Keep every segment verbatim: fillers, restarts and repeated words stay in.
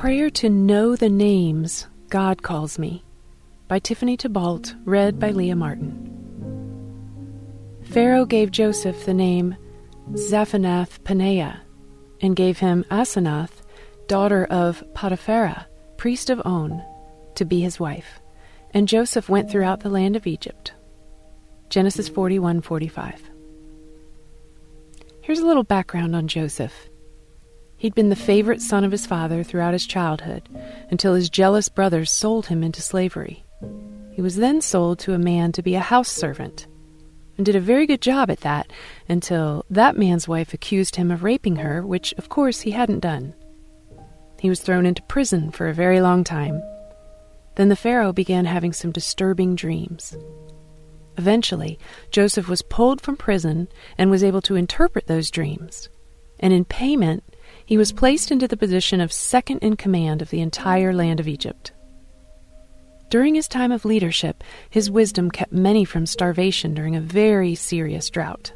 Prayer to Know the Names God Calls Me by Tiffany Tybalt, read by Leah Martin. Pharaoh gave Joseph the name Zaphanath-Paneah and gave him Asenath, daughter of Potipharah, priest of On, to be his wife. And Joseph went throughout the land of Egypt. Genesis forty-one forty-five. Here's a little background on Joseph. He'd been the favorite son of his father throughout his childhood, until his jealous brothers sold him into slavery. He was then sold to a man to be a house servant, and did a very good job at that, until that man's wife accused him of raping her, which, of course, he hadn't done. He was thrown into prison for a very long time. Then the Pharaoh began having some disturbing dreams. Eventually, Joseph was pulled from prison and was able to interpret those dreams, and in payment, he was placed into the position of second in command of the entire land of Egypt. During his time of leadership, his wisdom kept many from starvation during a very serious drought.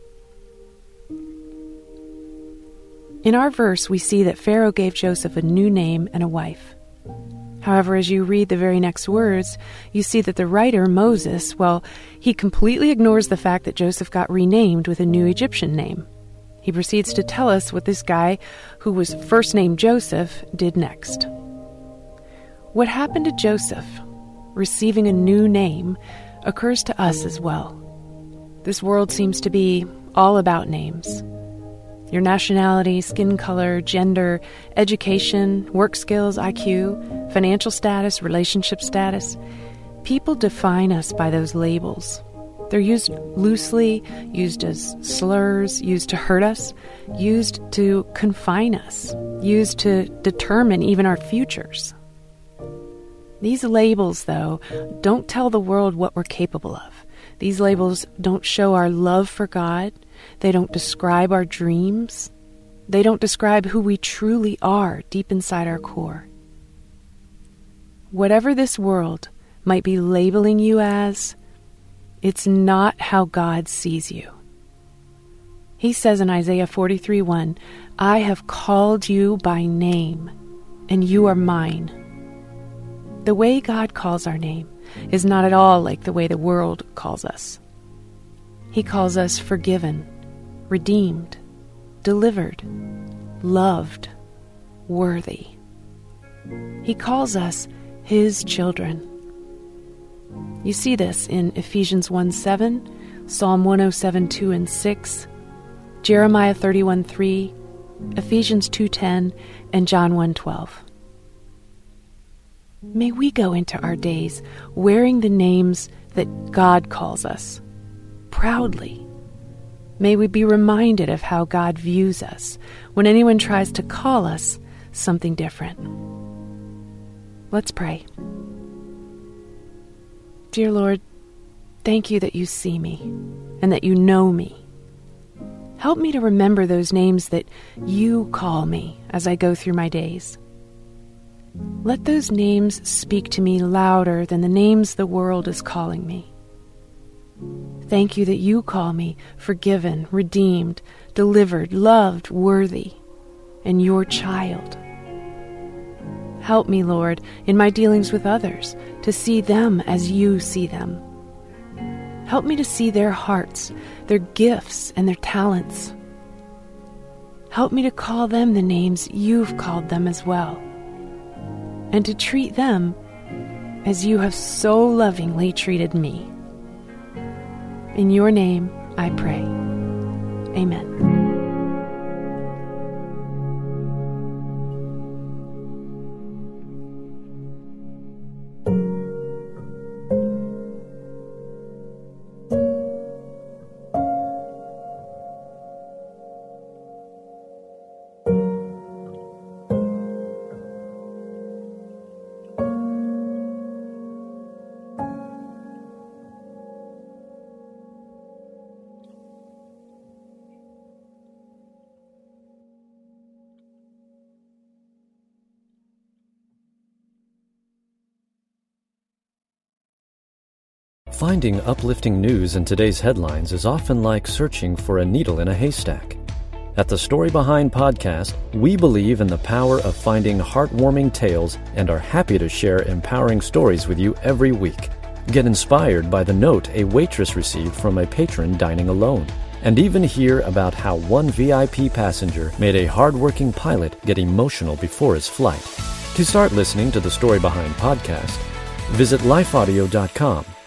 In our verse, we see that Pharaoh gave Joseph a new name and a wife. However, as you read the very next words, you see that the writer, Moses, well, he completely ignores the fact that Joseph got renamed with a new Egyptian name. He proceeds to tell us what this guy, who was first named Joseph, did next. What happened to Joseph, receiving a new name, occurs to us as well. This world seems to be all about names. Your nationality, skin color, gender, education, work skills, I Q, financial status, relationship status. People define us by those labels. They're used loosely, used as slurs, used to hurt us, used to confine us, used to determine even our futures. These labels, though, don't tell the world what we're capable of. These labels don't show our love for God. They don't describe our dreams. They don't describe who we truly are deep inside our core. Whatever this world might be labeling you as, it's not how God sees you. He says in Isaiah forty-three one, I have called you by name, and you are mine. The way God calls our name is not at all like the way the world calls us. He calls us forgiven, redeemed, delivered, loved, worthy. He calls us His children. You see this in Ephesians one seven, Psalm one oh seven two and six, Jeremiah thirty-one three, Ephesians two ten, and John one twelve. May we go into our days wearing the names that God calls us, proudly. May we be reminded of how God views us when anyone tries to call us something different. Let's pray. Dear Lord, thank you that you see me and that you know me. Help me to remember those names that you call me as I go through my days. Let those names speak to me louder than the names the world is calling me. Thank you that you call me forgiven, redeemed, delivered, loved, worthy, and your child. Help me, Lord, in my dealings with others, to see them as you see them. Help me to see their hearts, their gifts, and their talents. Help me to call them the names you've called them as well, and to treat them as you have so lovingly treated me. In your name, I pray. Amen. Finding uplifting news in today's headlines is often like searching for a needle in a haystack. At the Story Behind podcast, we believe in the power of finding heartwarming tales and are happy to share empowering stories with you every week. Get inspired by the note a waitress received from a patron dining alone, and even hear about how one V I P passenger made a hardworking pilot get emotional before his flight. To start listening to the Story Behind podcast, visit life audio dot com